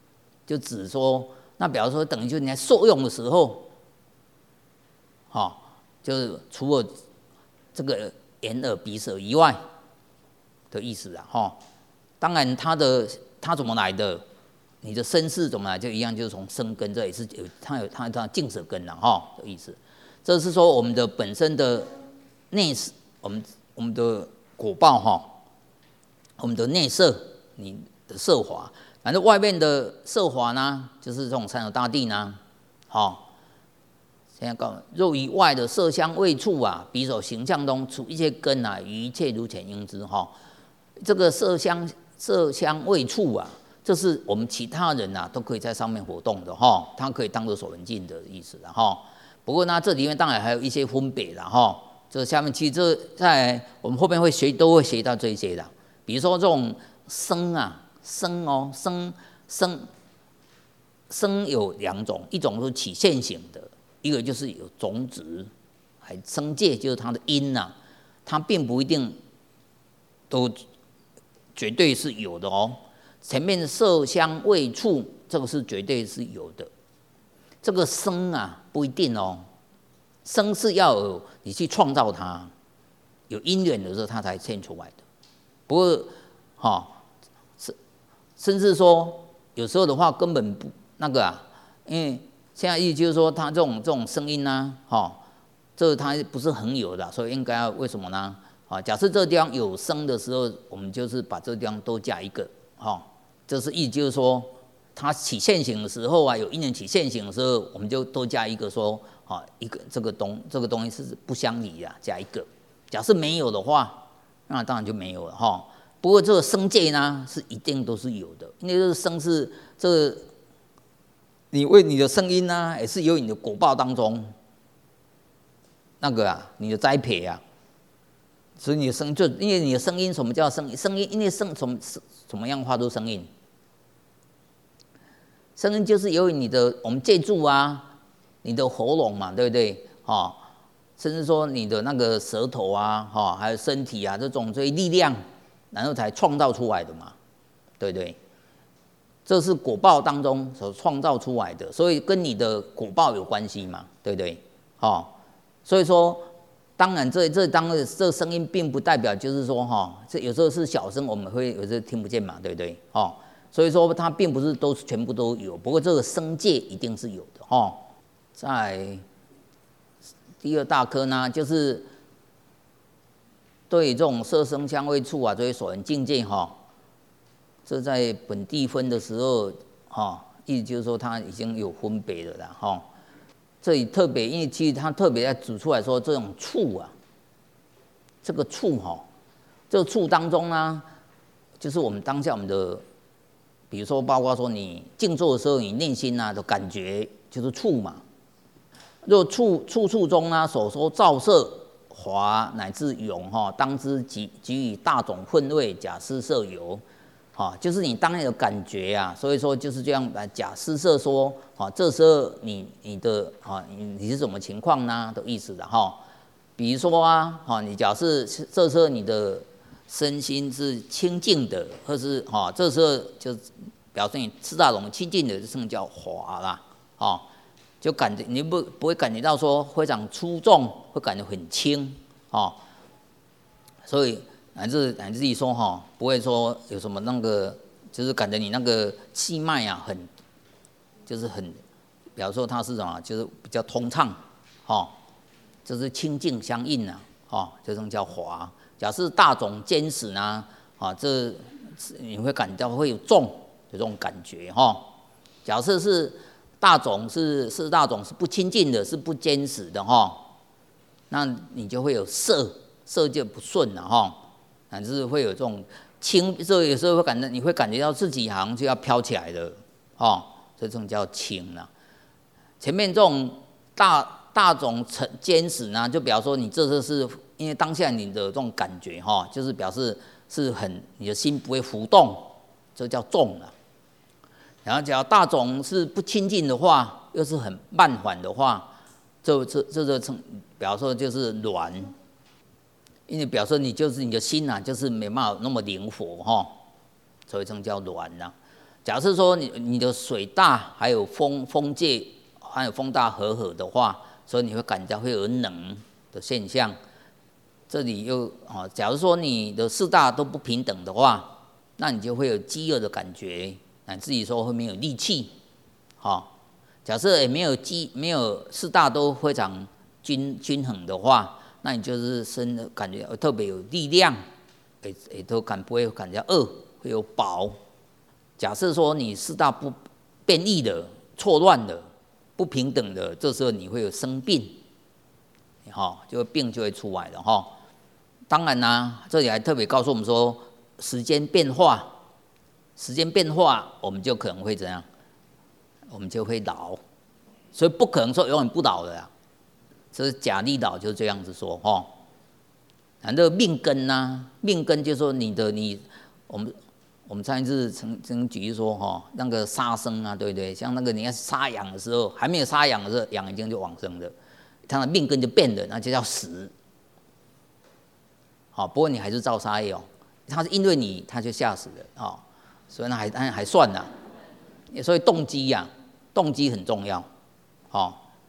就指说，那比方说等于就是你在受用的时候，哈、哦，就是除了这个眼耳鼻舌以外的意思啊，哈、哦。当然它的它怎么来的，你的身世怎么来就一样，就是从生根，这也是有它有它它净舍根了哈的意思。这是说我们的本身的内，我们我们的果报哈，我们的内色，你的色华，反正外面的色华呢，就是这种三有大地呢，好。现在告诉若于外的色香味触啊，彼所形象中出一切根啊，于一切如前应知哈。这个色香色香味触啊，这是我们其他人啊都可以在上面活动的哈，它可以当做手闻境的意思的哈。不过呢，这里面当然还有一些分别的哈。这下面其实这在我们后面会学都会学到这一些的，比如说这种声啊，声哦，声声声有两种，一种是起现行的，一个就是有种子，还声界就是它的音呐、啊，它并不一定都绝对是有的哦。前面的色香味触，这个是绝对是有的。这个声啊，不一定哦。声是要有你去创造它，有因缘的时候它才现出来的。不过，哈、哦，甚甚至说有时候的话根本不那个啊，因为现在意思就是说它这种这种声音呢、啊，哈、哦，这它不是很有的，所以应该要为什么呢？啊，假设这个地方有声的时候，我们就是把这个地方多加一个，哈、哦，这是意就是说它起现行的时候啊，有因缘起现行的时候，我们就多加一个说。啊，一个这个东这个东西是不相离啊，加一个。假设没有的话，那当然就没有了哈。不过这个声界呢，是一定都是有的，因为这个声是这个，你为你的声音呢，也是由你的果报当中那个啊，你的栽培啊，所以你的声就因为你的声音，什么叫声音？声音因为声什么什么样化出声音？声音就是由于你的我们借助啊。你的喉咙嘛，对不对？哦，甚至说你的那个舌头啊，哈、哦，还有身体啊，这种这些力量，然后才创造出来的嘛，对不对？这是果报当中所创造出来的，所以跟你的果报有关系嘛，对不对？哦，所以说，当然这这当然这声音并不代表就是说哈、哦，这有时候是小声，我们会有时候听不见嘛，对不对？哦，所以说它并不是都全部都有，不过这个声界一定是有的哈。哦在第二大科呢，就是对这种色声香味触啊，这些所闻境界哈，这在本地分的时候哈，意思就是说它已经有分别了啦哈。这里特别，因为其实它特别在指出来说，这种触啊，这个触哈，这个触当中呢，就是我们当下我们的，比如说包括说你静坐的时候，你内心啊的感觉就是触嘛。若处处处中呢，所说照色华乃至永哈，当知给给予大种分位假施色有，哈，就是你当下的感觉啊，所以说就是这样来假施色说，哈，这时候你你的啊你你是什么情况呢的意思的哈。比如说啊，哈，你假设这时候你的身心是清净的，或是哈，这时候就表示你四大种清净的，这称叫华啦，哈。就感觉你不不会感觉到说非常出众，会感觉很轻哦，所以乃至乃至于说哈，不会说有什么那个，就是感觉你那个气脉啊很，就是很，比方说它是什么，就是比较通畅，哦，就是清净相应啊，哦，这种叫华。假设大种坚实呢，啊，这你会感到会有重的这种感觉哈、哦。假设是。大种是是大种是不清净的，是不坚实的哈、哦，那你就会有色色就不顺了哈，乃至会有这种轻，这有时候会感觉你会感觉到自己好像就要飘起来了哦，所以这种叫轻了。前面这种大大种成坚实呢，就表示说你这次是因为当下你的这种感觉哈、哦，就是表示是很你的心不会浮动，这叫重了。然后，假如大种是不清净的话，又是很慢缓的话，这这这个称表示就是软，因为表示你就是你的心呐、啊，就是没办法那么灵活哈，所以称叫软呐、啊。 假设说你你的水大，还有风风界，还有风大合合的话，所以你会感觉会有冷的现象。这里又啊，假如说你的四大都不平等的话，那你就会有饥饿的感觉，乃至于说会没有力气。好，假设也没有饥没有四大都非常均均衡的话，那你就是身的感觉特别有力量，也也都感不会感觉饿，会有饱。假设说你四大不变异的、错乱的、不平等的，这时候你会有生病，哈，就会病就会出来了哈。当然啦、啊，这里还特别告诉我们说，时间变化，时间变化，我们就可能会怎样？我们就会老，所以不可能说永远不老的啦。这是贾立老就是这样子说哈。那这个命根呢、啊？命根就是说你的你，我们我们上一次曾曾举例说哈，那个杀生啊，对不对？像那个你看杀羊的时候，还没有杀羊的时候，羊已经就往生了，它的命根就变了，那就叫死。好，不过你还是照杀业哦，它是因为你，它就吓死了哦，所以那还还还算啦。所以动机呀、啊，动机很重要，哦。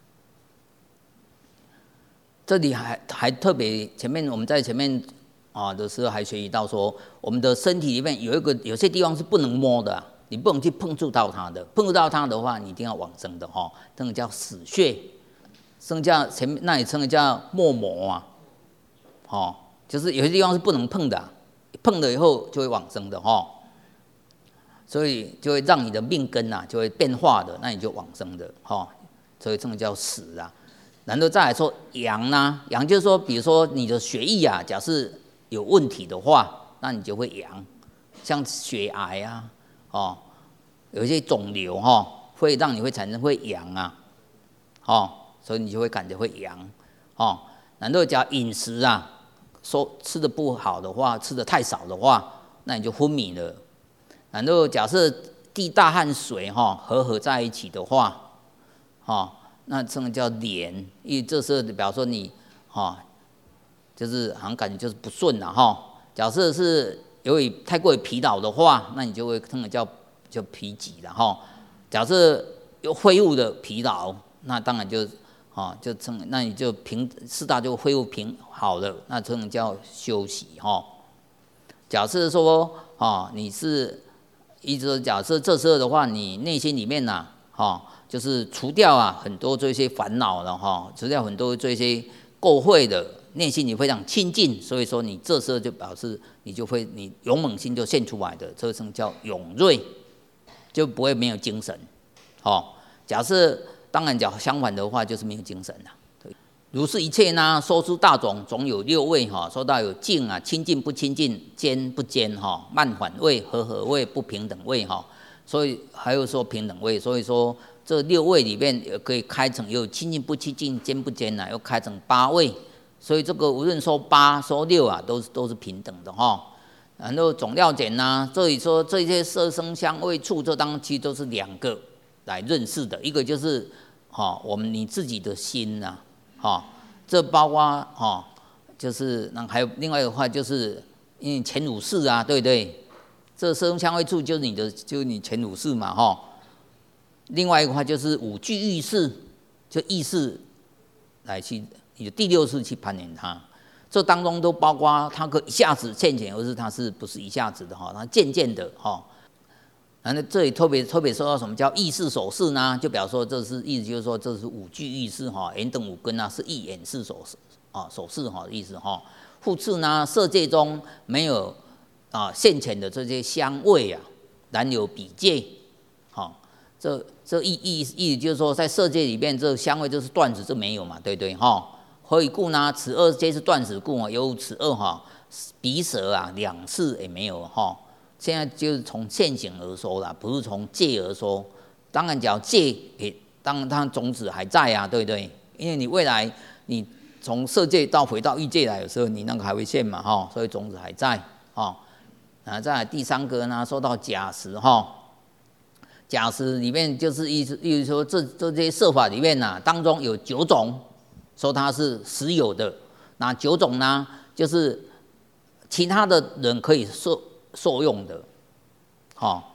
这里还还特别前面我们在前面啊的时候还学习到说，我们的身体里面有一个有些地方是不能摸的、啊，你不能去碰触到它的，碰触到它的话，你一定要往生的哈、哦，这个叫死穴，生叫前面那里称的叫末魔啊，哦。就是有些地方是不能碰的、啊，碰了以后就会往生的哈、哦，所以就会让你的命根啊就会变化的，那你就往生的哈、哦，所以这个叫死啊。然后再来说阳呢，阳就是说，比如说你的血液啊，假设有问题的话，那你就会阳，像血癌啊，哦，有一些肿瘤哈、哦，会让你会产生会阳啊，哦，所以你就会感觉会阳，哦，然后讲饮食啊。说吃的不好的话，吃的太少的话，那你就昏迷了。然后假设地大和水哈合合在一起的话，哈，那这个叫连，因为这时候比方说你哈，就是好像感觉就是不顺了哈。假设是由于太过于疲劳的话，那你就会这个叫叫疲极了哈。假设有恢复的疲劳，那当然就。啊，就称那你就平四大就恢复平好了，那这种叫休息哈。假设说啊，你是一直假设这时候的话，你内心里面呐，哈，就是除掉啊很多这些烦恼了哈，除掉很多这些垢秽的，内心你非常清净，所以说你这时候就表示你就会你勇猛心就现出来的，这称叫勇锐，就不会没有精神。哦，假设。当然讲相反的话，就是没有精神了。如是一切呢，说出大种，总有六味哈。说到有净啊，清净不清净，坚不坚哈，慢缓味、和合味、不平等味哈。所以还有说平等味，所以说这六味里面也可以开成有清净不清净、坚不坚呐，又开成八味。所以这个无论说八说六啊，都是都是平等的哈。然后总要简呐，这里说这些色声香味触，这当中其实都是两个来认识的，一个就是。哈，我们你自己的心呐、啊，哈，这包括哈，就是那还有另外一个话，就是因为前五识啊，对不对？这色声香味触就是你的，就是你前五识嘛，哈。另外一个话就是五具意识，就意识来去你的第六识去攀缘它，这当中都包括它可一下子现前，而是它是不是一下子的哈？它渐渐的哈。然后这里特别特别说到什么叫意识手势呢？就表示说这是意思就是说这是五具意识哈，眼等五根啊是意眼识手势啊手势哈的意思哈。复次呢，色界中没有啊现前的这些香味啊，然有比界，好，这这意意意思就是说在色界里面这香味就是断指，这没有嘛，对不对哈？何以故呢？此二皆是断指故啊，有此二哈鼻舌啊两识也没有哈。现在就是从现行而说啦，不是从界而说。当然讲界也，当然它种子还在啊，对不对？因为你未来你从色界到回到欲界来的时候，你那个还会现嘛，哈，所以种子还在，哈。啊，再来第三个呢，说到假实哈，假实里面就是意思，意思说这这些色法里面呐，当中有九种，说它是实有的，那九种呢，就是其他的人可以受。受用的，好、哦，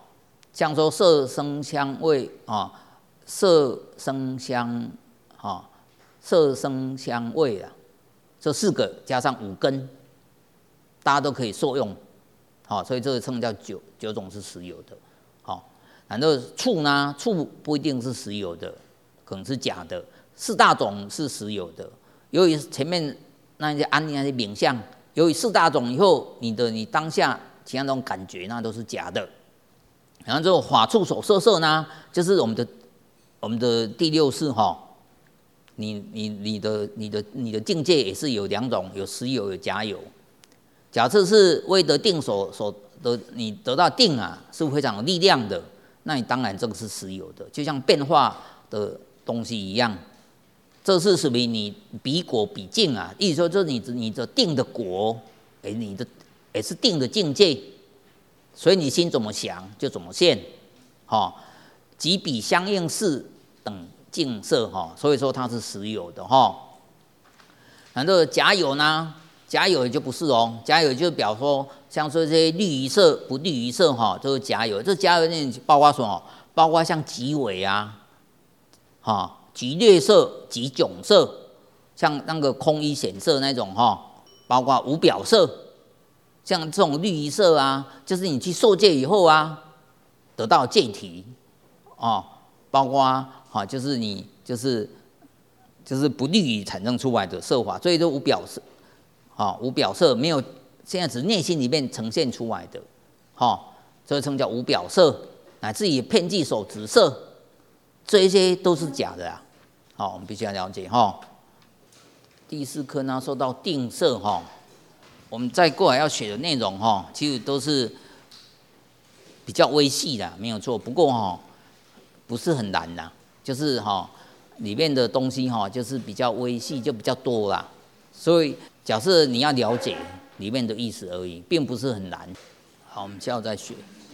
像说色声香味啊，色声香啊，色声香味啊，这四个加上五根，大家都可以受用，好，所以这个称叫九九种是实有的，好，然后触呢，触不一定是实有的，可能是假的，四大种是实有的，由于前面那些安利那些名相，由于四大种以后，你的你当下其他那种感觉那都是假的。然后这种法触手色色呢，就是我们的我们的第六识哈，你你你的你的你的境界也是有两种，有实有有假有。假设是为得定所所得，你得到定啊，是非常有力量的，那你当然这个是实有的，就像变化的东西一样。这是属于你比果比境啊，意思说这是你你的定的果，哎，你的也是定的境界。所以你心怎么想就怎么现，哈，即彼相应事等境色哈，所以说它是实有的哈。然后假有呢，假有也就不是哦，假有就表说像说这些绿于色不绿于色哈，都是假有。这假有那包括什么？包括像极伪啊，哈，极劣色、极窘色，像那个空一显色那种哈，包括无表色。像这种绿于色啊，就是你去受戒以后啊，得到戒体，哦，包括啊，就是你就是就是不利于产生出来的色法，所以都无表色，啊、哦，无表色没有，现在只是内心里面呈现出来的，哈、哦，这个称叫无表色，乃至于遍计手执色，这一些都是假的啊，好、哦，我们必须要了解哈、哦。第四课呢，说到定色哈。哦我们再过来要学的内容哈，其实都是比较微细的，没有错。不过哈，不是很难啦，就是哈里面的东西哈，就是比较微细，就比较多啦。所以假设你要了解里面的意思而已，并不是很难。好，我们下次再学。